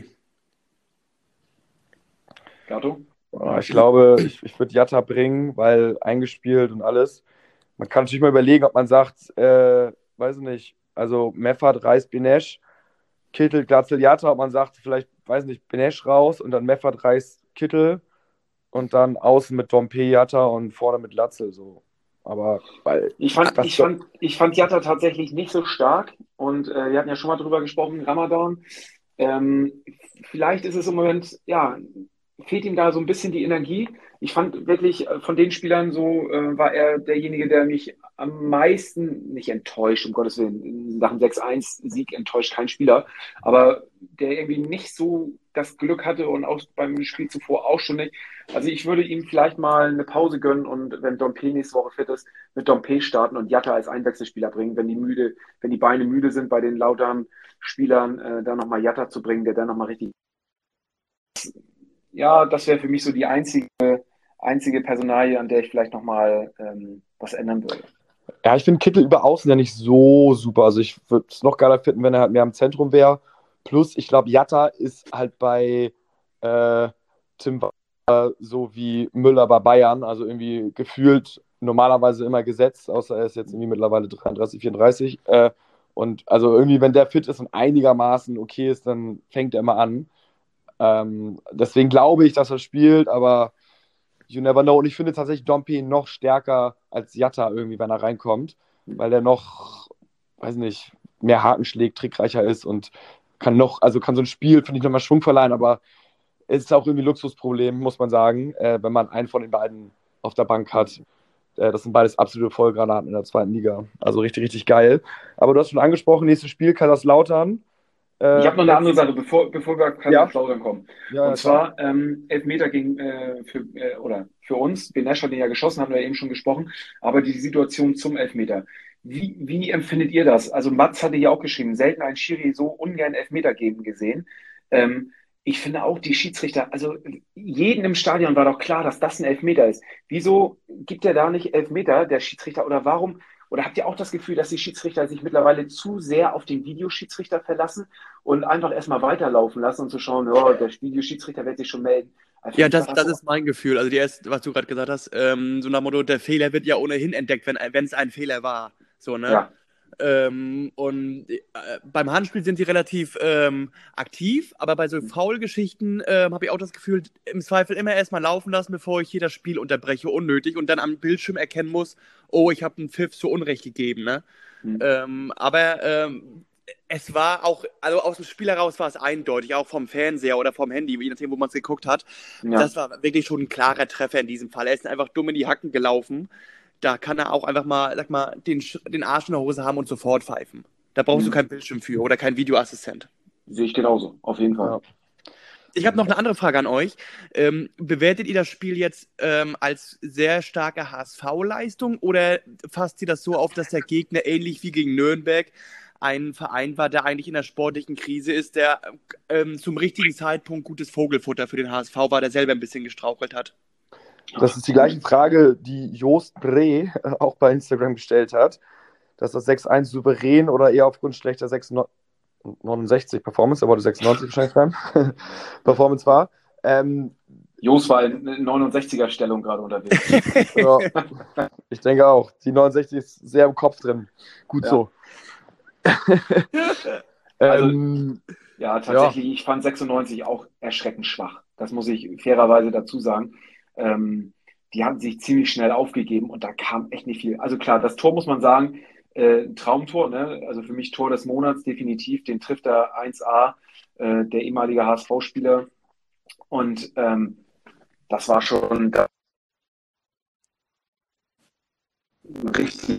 Gato? Ja, ich glaube, ich, ich würde Jatta bringen, weil eingespielt und alles. Man kann natürlich mal überlegen, ob man sagt, äh, weiß ich nicht, also Meffert, Reis, Benesch, Kittel, Glatzel, Jatta, ob man sagt, vielleicht, weiß nicht, Benesch raus und dann Meffert, Reis, Kittel und dann außen mit Dompe, Jatta und vorne mit Glatzel so. Aber weil Ich fand, das ich fand, ich fand Jatta tatsächlich nicht so stark und äh, wir hatten ja schon mal drüber gesprochen, Ramadan. Ähm, vielleicht ist es im Moment, ja, fehlt ihm da so ein bisschen die Energie. Ich fand wirklich äh, von den Spielern so, äh, war er derjenige, der mich am meisten, nicht enttäuscht, um Gottes Willen, nach dem sechs eins Sieg enttäuscht kein Spieler, aber der irgendwie nicht so das Glück hatte und auch beim Spiel zuvor auch schon nicht. Also ich würde ihm vielleicht mal eine Pause gönnen und wenn Dompe nächste Woche fit ist, mit Dompe starten und Jatta als Einwechselspieler bringen, wenn die müde, wenn die Beine müde sind bei den lauteren Spielern, äh, da nochmal Jatta zu bringen, der dann nochmal richtig. Ja, das wäre für mich so die einzige, einzige Personalie, an der ich vielleicht nochmal ähm, was ändern würde. Ja, ich finde Kittel über Außen ja nicht so super. Also ich würde es noch geiler finden, wenn er halt mehr im Zentrum wäre. Plus, ich glaube, Jatta ist halt bei äh, Tim Walter so wie Müller bei Bayern. Also irgendwie gefühlt normalerweise immer gesetzt, außer er ist jetzt irgendwie mittlerweile dreiunddreißig, vierunddreißig. Äh, und also irgendwie, wenn der fit ist und einigermaßen okay ist, dann fängt er immer an. Ähm, deswegen glaube ich, dass er spielt, aber you never know. Und ich finde tatsächlich Dompe noch stärker als Jatta irgendwie, wenn er reinkommt, weil er noch, weiß nicht, mehr Haken schlägt, trickreicher ist und kann noch, also kann so ein Spiel, finde ich, nochmal Schwung verleihen, aber es ist auch irgendwie ein Luxusproblem, muss man sagen, äh, wenn man einen von den beiden auf der Bank hat. Äh, das sind beides absolute Vollgranaten in der zweiten Liga. Also richtig, richtig geil. Aber du hast schon angesprochen, nächstes Spiel, Kaiserslautern. Äh, Ich habe noch eine andere Sache, bevor, bevor wir auf Ja. Kaiserslautern kommen. Ja, Und ja, zwar ähm, Elfmeter gegen, äh, für, äh, oder für uns, Benesch hat den ja geschossen, haben wir eben schon gesprochen, aber die Situation zum Elfmeter. Wie, wie empfindet ihr das? Also Mats hatte ja auch geschrieben, selten ein Schiri so ungern Elfmeter geben gesehen. Ähm, ich finde auch die Schiedsrichter, also jeden im Stadion war doch klar, dass das ein Elfmeter ist. Wieso gibt er da nicht Elfmeter, der Schiedsrichter, oder warum? Oder habt ihr auch das Gefühl, dass die Schiedsrichter sich mittlerweile zu sehr auf den Videoschiedsrichter verlassen und einfach erstmal weiterlaufen lassen und zu schauen, oh, der Videoschiedsrichter wird sich schon melden? Also Ja, für mich das, war das so- ist mein Gefühl. Also die erste, was du gerade gesagt hast, ähm, so nach dem Motto, der Fehler wird ja ohnehin entdeckt, wenn wenn es ein Fehler war. So, ne? Ja. Ähm, und äh, beim Handspiel sind sie relativ ähm, aktiv, aber bei so Foul-Geschichten ähm, habe ich auch das Gefühl, im Zweifel immer erstmal laufen lassen, bevor ich hier das Spiel unterbreche, unnötig und dann am Bildschirm erkennen muss, oh, ich habe einen Pfiff zu Unrecht gegeben. Ne? Mhm. Ähm, aber ähm, es war auch, also aus dem Spiel heraus war es eindeutig, auch vom Fernseher oder vom Handy, je nachdem, wo man es geguckt hat. Ja. Das war wirklich schon ein klarer Treffer in diesem Fall. Er ist einfach dumm in die Hacken gelaufen. Da kann er auch einfach mal, sag mal, den, den Arsch in der Hose haben und sofort pfeifen. Da brauchst Mhm. du keinen Bildschirm für oder keinen Videoassistent. Sehe ich genauso, auf jeden Fall. Ja. Ich habe noch eine andere Frage an euch. Ähm, bewertet ihr das Spiel jetzt ähm, als sehr starke H S V-Leistung oder fasst ihr das so auf, dass der Gegner ähnlich wie gegen Nürnberg ein Verein war, der eigentlich in der sportlichen Krise ist, der ähm, zum richtigen Zeitpunkt gutes Vogelfutter für den H S V war, der selber ein bisschen gestrauchelt hat? Das ist die gleiche Frage, die Joost Bree äh, auch bei Instagram gestellt hat. Dass das sechs eins souverän oder eher aufgrund schlechter neunundsechzig Performance, aber sechsundneunzig wahrscheinlich dann, Performance war. Ähm, Jos war in neunundsechziger-Stellung gerade unterwegs. ja, ich denke auch. Die neunundsechzig ist sehr im Kopf drin. Gut Ja. so. Also, ähm, Ja, tatsächlich, ich fand sechsundneunzig auch erschreckend schwach. Das muss ich fairerweise dazu sagen. Ähm, die haben sich ziemlich schnell aufgegeben und da kam echt nicht viel. Also klar, das Tor muss man sagen, äh, ein Traumtor, ne? Also für mich Tor des Monats definitiv. Den trifft er eins a, äh, der ehemalige H S V-Spieler. Und ähm, das war schon da richtig.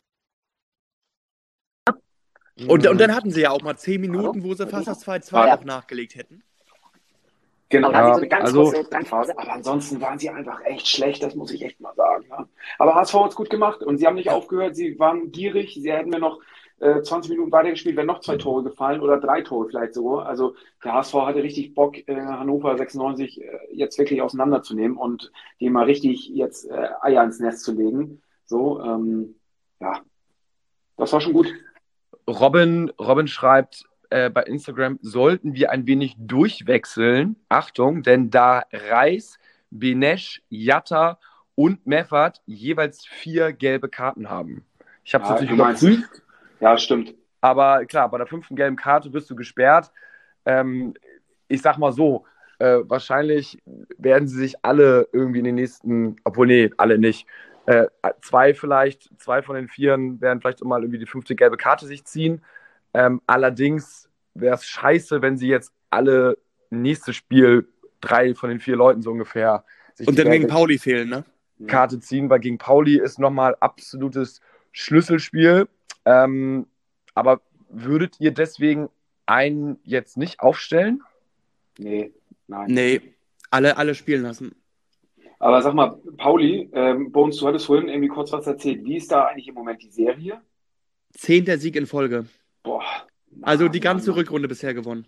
Und, und dann hatten sie ja auch mal zehn Minuten, wo sie fast das zwei zwei Ja. auch nachgelegt hätten. Genau, Aber dann Ja, so eine ganz also- kurze Brandphase. aber ansonsten waren sie einfach echt schlecht, das muss ich echt mal sagen. Ja. Aber H S V hat es gut gemacht und sie haben nicht aufgehört, sie waren gierig, sie hätten mir noch äh, zwanzig Minuten weitergespielt, wären noch zwei Tore gefallen oder drei Tore vielleicht sogar. Also der H S V hatte richtig Bock, äh, Hannover sechsundneunzig äh, jetzt wirklich auseinanderzunehmen und dem mal richtig jetzt äh, Eier ins Nest zu legen. So, ähm, ja, das war schon gut. Robin, Robin schreibt äh, bei Instagram, sollten wir ein wenig durchwechseln. Achtung, denn da Reis, Benesch, Jatta und Meffert jeweils vier gelbe Karten haben. Ich habe es Ja, natürlich du meinst- überprüft, Ja, stimmt. aber klar, bei der fünften gelben Karte wirst du gesperrt. Ähm, ich sag mal so, äh, wahrscheinlich werden sie sich alle irgendwie in den nächsten, obwohl nee, alle nicht, äh, zwei vielleicht, zwei von den Vieren werden vielleicht mal irgendwie die fünfte gelbe Karte sich ziehen. Ähm, allerdings wäre es scheiße, wenn sie jetzt alle nächstes Spiel drei von den vier Leuten so ungefähr sich Und die dann gegen gelbe Pauli fehlen, ne? Karte ziehen, weil gegen Pauli ist nochmal absolutes Schlüsselspiel. Ähm, aber würdet ihr deswegen einen jetzt nicht aufstellen? Nee, nein. Nee, alle, alle spielen lassen. Aber sag mal, Pauli, ähm, Bones, du hattest vorhin irgendwie kurz was erzählt. Wie ist da eigentlich im Moment die Serie? Zehnter Sieg in Folge. Boah. Also Mann, die ganze Mann, Mann. Rückrunde bisher gewonnen.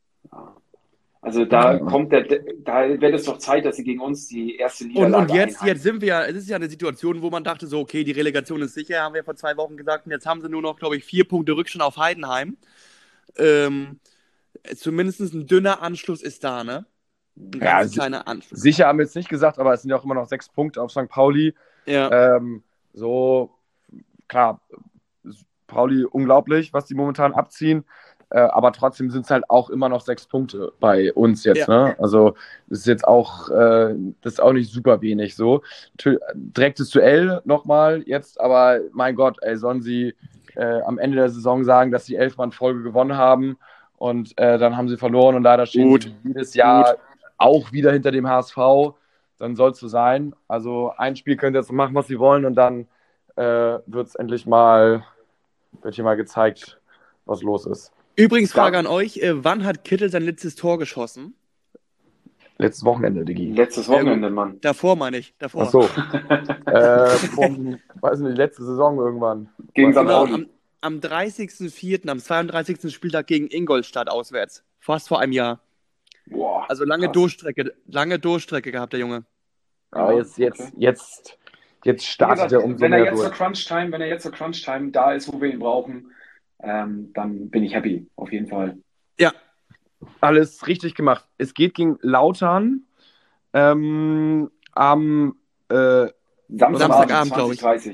Also da Ja. kommt der, da wäre es doch Zeit, dass sie gegen uns die erste Und, Niederlage und jetzt, einheimsen. jetzt sind wir ja, es ist ja eine Situation, wo man dachte, so, okay, die Relegation ist sicher, haben wir vor zwei Wochen gesagt, und jetzt haben sie nur noch, glaube ich, vier Punkte Rückstand auf Heidenheim. Ähm, zumindest ein dünner Anschluss ist da, ne? Ein Ja, ganz si- kleiner Anschluss. Sicher haben wir jetzt nicht gesagt, aber es sind ja auch immer noch sechs Punkte auf Sankt Pauli. Ja. Ähm, so, klar, Pauli unglaublich, was die momentan abziehen. Äh, aber trotzdem sind es halt auch immer noch sechs Punkte bei uns jetzt. Ja. Ne? Also das ist jetzt auch, äh, das ist auch nicht super wenig so. Tö- Direktes Duell nochmal jetzt, aber mein Gott, ey, sollen sie äh, am Ende der Saison sagen, dass sie elfmal in Folge gewonnen haben und äh, dann haben sie verloren und leider stehen Gut. sie jedes Jahr auch wieder hinter dem H S V. Dann soll es so sein. Also ein Spiel könnt ihr jetzt machen, was sie wollen und dann äh, wird es endlich mal, wird hier mal gezeigt, was los ist. Übrigens, Frage an euch, äh, wann hat Kittel sein letztes Tor geschossen? Letztes Wochenende, Digi. Letztes Wochenende, Mann. Davor, meine ich, davor. Ach so. äh, vom, weiß nicht, letzte Saison irgendwann. Gegen Weiß Sankt Genau, Pauli. am, am dreißigsten vierten, am zweiunddreißigsten Spieltag gegen Ingolstadt auswärts. Fast vor einem Jahr. Boah, Also lange krass. Durchstrecke, lange Durchstrecke gehabt, der Junge. Aber jetzt, jetzt, Okay. jetzt, jetzt Wie startet gesagt, er umso wenn er mehr jetzt zur durch. Crunch-Time, wenn er jetzt zur Crunch-Time da ist, wo wir ihn brauchen, ähm, dann bin ich happy, auf jeden Fall. Ja, Alles richtig gemacht. Es geht gegen Lautern ähm, am äh, Samstagabend, Samstagabend, glaub ich. zwanzig Uhr dreißig.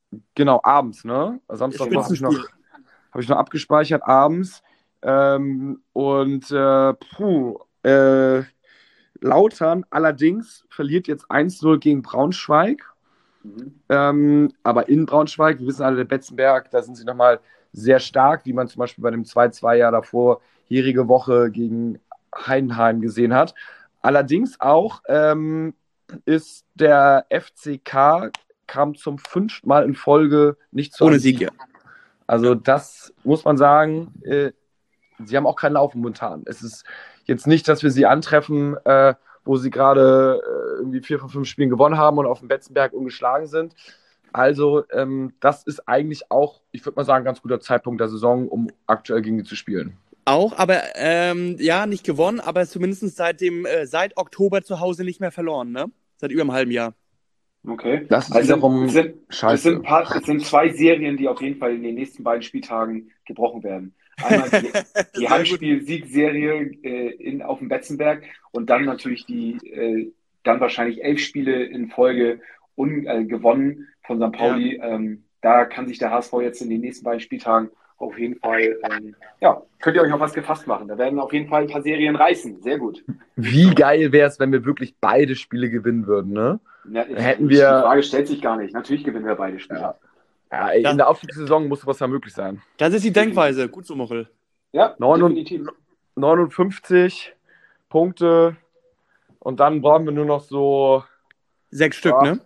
Genau, abends, ne? Samstag habe ich, noch, hab ich noch abgespeichert, abends. Ähm, und äh, puh, äh, Lautern allerdings verliert jetzt eins null gegen Braunschweig. Mhm. Ähm, aber in Braunschweig, wir wissen alle, der Betzenberg, da sind sie nochmal sehr stark, wie man zum Beispiel bei dem zwei zwei Jahr davor, jährige Woche gegen Heidenheim gesehen hat. Allerdings auch ähm, ist der F C K kam zum fünften Mal in Folge nicht zu Ohne einem Sieg, ja. Also das muss man sagen, äh, sie haben auch keinen Lauf momentan. Es ist jetzt nicht, dass wir sie antreffen, äh, wo sie gerade äh, irgendwie vier von fünf Spielen gewonnen haben und auf dem Betzenberg ungeschlagen sind. Also ähm, das ist eigentlich auch, ich würde mal sagen, ein ganz guter Zeitpunkt der Saison, um aktuell gegen sie zu spielen. Auch, aber ähm, ja, nicht gewonnen, aber zumindest seit dem äh, seit Oktober zu Hause nicht mehr verloren, ne? Seit über einem halben Jahr. Okay. Das ist Also wiederum es sind, scheiße. es, sind paar, es sind zwei Serien, die auf jeden Fall in den nächsten beiden Spieltagen gebrochen werden. Einmal die, die Heimspiel-Siegserie äh, in, auf dem Betzenberg und dann natürlich die äh, dann wahrscheinlich elf Spiele in Folge un, äh, gewonnen von Sankt Pauli. Ja. Ähm, da kann sich der H S V jetzt in den nächsten beiden Spieltagen auf jeden Fall, ähm, ja, könnt ihr euch auf was gefasst machen. Da werden auf jeden Fall ein paar Serien reißen. Sehr gut. Wie geil wäre es, wenn wir wirklich beide Spiele gewinnen würden, ne? Ja, ich, Hätten ich, wir, die Frage stellt sich gar nicht. Natürlich gewinnen wir beide Spiele. Ja. Ja, ey, in der Aufstiegssaison muss was ja möglich sein. Das ist die Denkweise. Gut so, Mochel. Ja, definitiv. neunundfünfzig Punkte und dann brauchen wir nur noch so sechs Stück, ja, ne?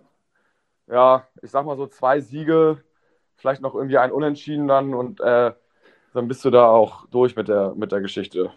Ja, ich sag mal so zwei Siege, vielleicht noch irgendwie ein Unentschieden dann und äh, dann bist du da auch durch mit der, mit der Geschichte.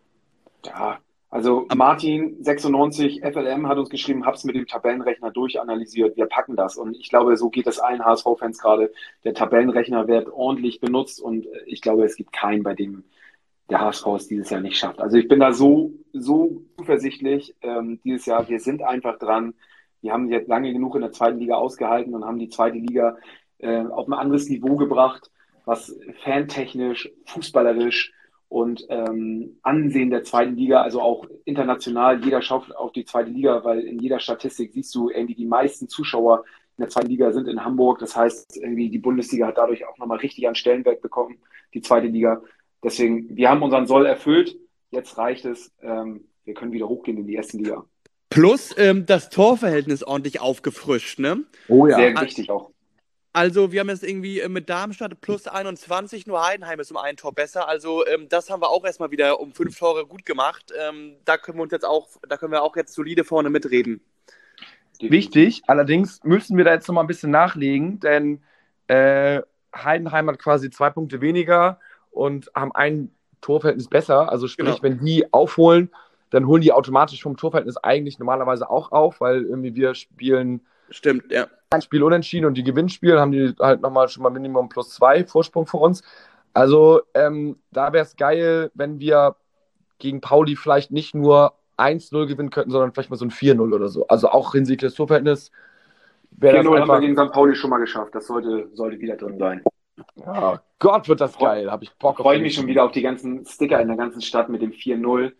Ja, also Martin sechsundneunzig F L M hat uns geschrieben, hab's mit dem Tabellenrechner durchanalysiert, wir packen das. Und ich glaube, so geht es allen H S V-Fans gerade. Der Tabellenrechner wird ordentlich benutzt und ich glaube, es gibt keinen, bei dem der H S V es dieses Jahr nicht schafft. Also ich bin da so, so zuversichtlich ähm, dieses Jahr. Wir sind einfach dran. Wir haben jetzt lange genug in der zweiten Liga ausgehalten und haben die zweite Liga äh, auf ein anderes Niveau gebracht, was fantechnisch, fußballerisch und ähm, Ansehen der zweiten Liga, also auch international, jeder schaut auf die zweite Liga, weil in jeder Statistik siehst du irgendwie die meisten Zuschauer in der zweiten Liga sind in Hamburg. Das heißt, irgendwie die Bundesliga hat dadurch auch nochmal richtig an Stellenwert bekommen, die zweite Liga. Deswegen, wir haben unseren Soll erfüllt. Jetzt reicht es. Ähm, wir können wieder hochgehen in die erste Liga. Plus ähm, das Torverhältnis ordentlich aufgefrischt, ne? Oh ja. Sehr wichtig auch. Also wir haben jetzt irgendwie mit Darmstadt plus einundzwanzig, nur Heidenheim ist um ein Tor besser. Also ähm, das haben wir auch erstmal wieder um fünf Tore gut gemacht. Ähm, da können wir uns jetzt auch, da können wir auch jetzt solide vorne mitreden. Wichtig, allerdings müssen wir da jetzt noch mal ein bisschen nachlegen, denn äh, Heidenheim hat quasi zwei Punkte weniger und haben ein Torverhältnis besser. Also sprich, genau, wenn die aufholen, dann holen die automatisch vom Torverhältnis eigentlich normalerweise auch auf, weil irgendwie wir spielen Stimmt, ja. ein Spiel unentschieden und die Gewinnspiele haben die halt nochmal schon mal Minimum plus zwei Vorsprung vor uns. Also ähm, da wäre es geil, wenn wir gegen Pauli vielleicht nicht nur eins null gewinnen könnten, sondern vielleicht mal so ein vier null oder so. Also auch hinsichtlich des Torverhältnisses wäre das vier null einfach... haben wir gegen Sankt Pauli schon mal geschafft. Das sollte, sollte wieder drin sein. Ja, Gott, wird das geil. Habe ich Bock auf. Freue mich schon wieder auf die ganzen Sticker in der ganzen Stadt mit dem vier null.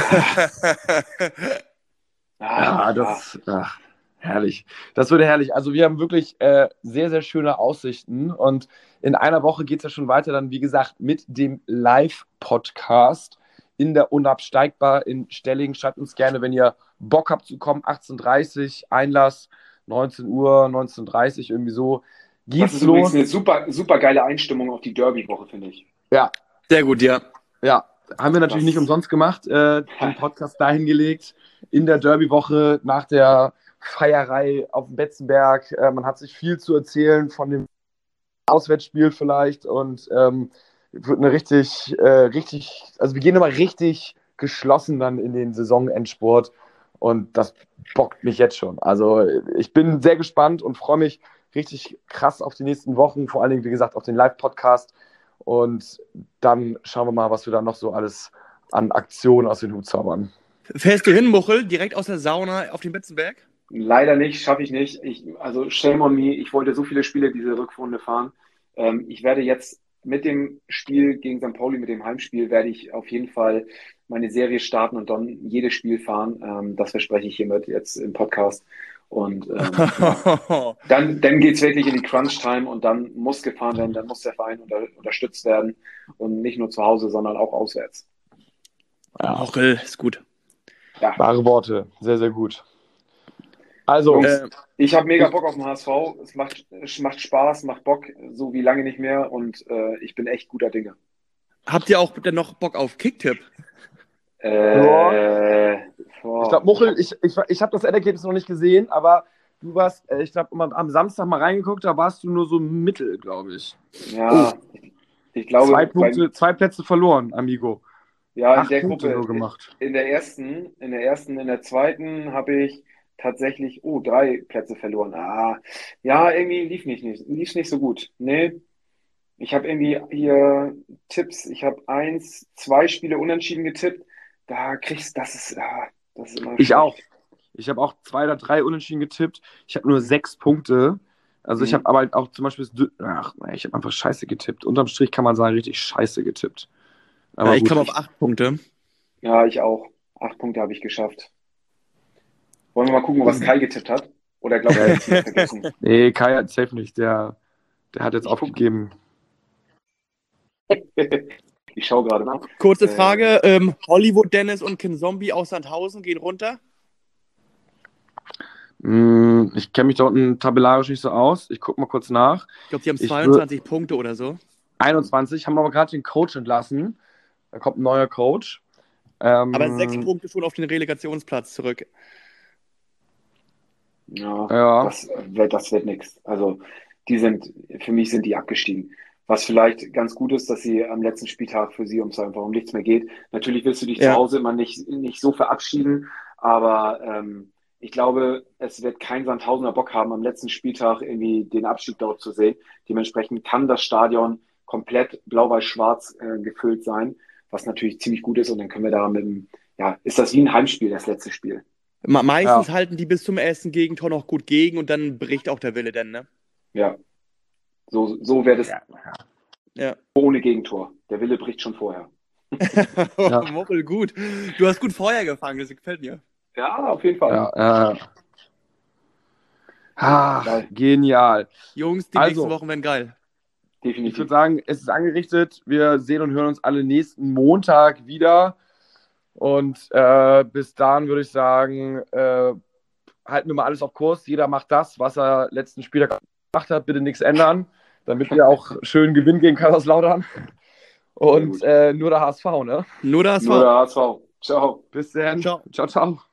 Ja, das... Ach. Herrlich. Das würde herrlich. Also wir haben wirklich äh, sehr, sehr schöne Aussichten und in einer Woche geht es ja schon weiter dann, wie gesagt, mit dem Live-Podcast in der Unabsteigbar in Stellingen. Schreibt uns gerne, wenn ihr Bock habt zu kommen, achtzehn Uhr dreißig, Einlass, neunzehn Uhr, neunzehn Uhr dreißig, irgendwie so. Geht's das ist los. Übrigens eine super, super geile Einstimmung auf die Derby-Woche, finde ich. Ja. Sehr gut, ja. Ja, haben wir natürlich das nicht umsonst gemacht, äh, den Podcast dahin gelegt, in der Derby-Woche nach der Feierei auf dem Betzenberg. Äh, man hat sich viel zu erzählen von dem Auswärtsspiel vielleicht und ähm, wird eine richtig, äh, richtig, also wir gehen immer richtig geschlossen dann in den Saisonendspurt und das bockt mich jetzt schon. Also ich bin sehr gespannt und freue mich richtig krass auf die nächsten Wochen, vor allen Dingen, wie gesagt, auf den Live-Podcast und dann schauen wir mal, was wir da noch so alles an Aktionen aus den Hut zaubern. Fährst du hin, Muchel, direkt aus der Sauna auf den Betzenberg? Leider nicht, schaffe ich nicht. Ich, also shame on me, ich wollte so viele Spiele diese Rückrunde fahren. Ähm, ich werde jetzt mit dem Spiel gegen Sankt Pauli, mit dem Heimspiel, werde ich auf jeden Fall meine Serie starten und dann jedes Spiel fahren. Ähm, das verspreche ich hiermit jetzt im Podcast. Und ähm, ja. dann, dann geht es wirklich in die Crunch-Time und dann muss gefahren werden, dann muss der Verein unter, unterstützt werden und nicht nur zu Hause, sondern auch auswärts. Ja. Mochel ist gut. Ja. Wahre Worte, sehr, sehr gut. Also, Jungs, äh, ich habe mega Bock auf den H S V. Es macht, es macht Spaß, macht Bock, so wie lange nicht mehr und äh, ich bin echt guter Dinge. Habt ihr auch denn noch Bock auf Kicktipp? Äh, ich glaube, Muchel, ich, ich, ich habe das Endergebnis noch nicht gesehen, aber du warst, ich glaube, am Samstag mal reingeguckt, da warst du nur so mittel, glaube ich. Ja, oh. ich, ich glaube. Zwei Punkte, bei, zwei Plätze verloren, Amigo. Ja, in Acht der Punkte Gruppe. Nur gemacht. In der ersten, in der ersten, in der zweiten habe ich tatsächlich, oh, drei Plätze verloren. Ah, ja, irgendwie lief nicht, nicht, lief nicht so gut. Nee. Ich habe irgendwie hier Tipps. Ich habe eins, zwei Spiele unentschieden getippt. Da kriegst du, das ist, ja, das ist immer Ich schlecht. auch. Ich habe auch zwei oder drei unentschieden getippt. Ich habe nur sechs Punkte. Also mhm. ich habe aber auch zum Beispiel, ach, ich habe einfach scheiße getippt. Unterm Strich kann man sagen, richtig scheiße getippt. Aber ja, ich komme auf acht Punkte. Ja, ich auch. Acht Punkte habe ich geschafft. Wollen wir mal gucken, was Kai getippt hat? Oder glaubt er, jetzt nicht vergessen? Nee, Kai hat safe nicht. Der, der hat jetzt ich aufgegeben. Ich schaue gerade nach. Kurze äh, Frage. Ähm, Hollywood Dennis und Ken Zombie aus Sandhausen gehen runter? Mm, ich kenne mich da unten tabellarisch nicht so aus. Ich gucke mal kurz nach. Ich glaube, die haben zweiundzwanzig ich, Punkte oder so. einundzwanzig, haben aber gerade den Coach entlassen. Da kommt ein neuer Coach. Ähm, aber sechs Punkte schon auf den Relegationsplatz zurück. Ja, ja. Das, das wird nichts. Also die sind, für mich sind die abgestiegen. Was vielleicht ganz gut ist, dass sie am letzten Spieltag für sie ums einfach um nichts mehr geht. Natürlich willst du dich ja. zu Hause immer nicht, nicht so verabschieden, aber ähm, ich glaube, es wird kein Sandhausener Bock haben, am letzten Spieltag irgendwie den Abstieg dort zu sehen. Dementsprechend kann das Stadion komplett blau-weiß-schwarz äh, gefüllt sein, was natürlich ziemlich gut ist und dann können wir da mit dem, ja, ist das wie ein Heimspiel, das letzte Spiel. Meistens ja. halten die bis zum ersten Gegentor noch gut gegen und dann bricht auch der Wille denn, ne? Ja. So, so wäre das ja. Ja. ohne Gegentor. Der Wille bricht schon vorher. ja. Mochel, gut. Du hast gut Feuer gefangen, das gefällt mir. Ja, auf jeden Fall. Ja, äh. ah, genial. Jungs, die also, nächsten Wochen werden geil. Definitiv. Ich würde sagen, es ist angerichtet. Wir sehen und hören uns alle nächsten Montag wieder. Und äh, bis dahin würde ich sagen, äh, halten wir mal alles auf Kurs. Jeder macht das, was er letzten Spieltag gemacht hat. Bitte nichts ändern, damit wir auch schön gewinnen gegen Kaiserslautern. Und äh, nur der H S V, ne? Nur der H S V. Nur der H S V. Ciao. Bis dann. Ciao. Ciao, ciao.